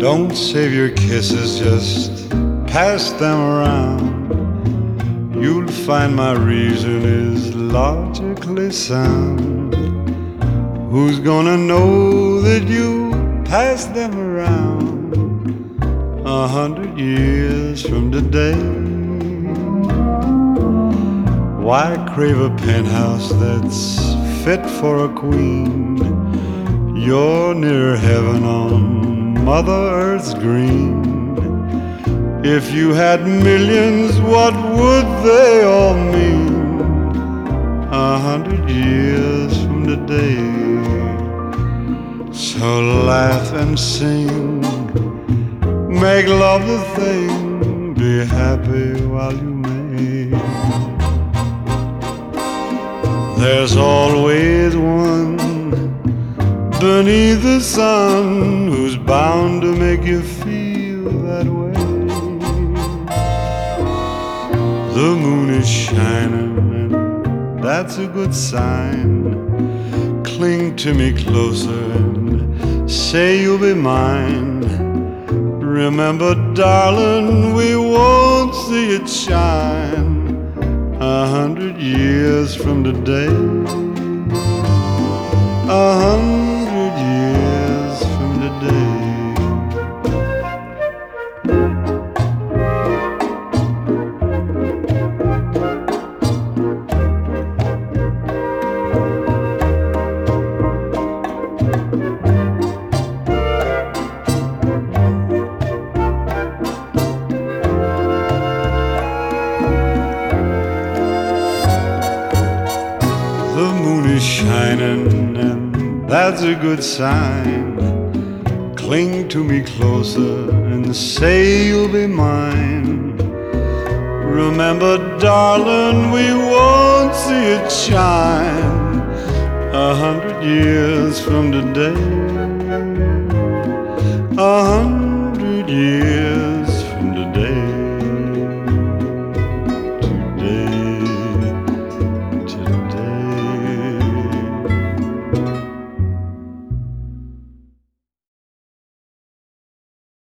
Don't save your kisses, just pass them around. You'll find my reason is logically sound. Who's gonna know that you passed them around 100 years from today? Why crave a penthouse that's fit for a queen? You're near heaven on Mother Earth's green. If you had millions, what would they all mean 100 years from today? So laugh and sing, make love the thing, be happy while you may. There's always one beneath the sun who's bound to make you feel that way. The moon is shining and that's a good sign. Cling to me closer and say you'll be mine. Remember, darling, we won't see it shine 100 years from today. 100 years from today. The moon is shining and that's a good sign. Cling to me closer and say you'll be mine. Remember, darling, we won't see it shine 100 years from today.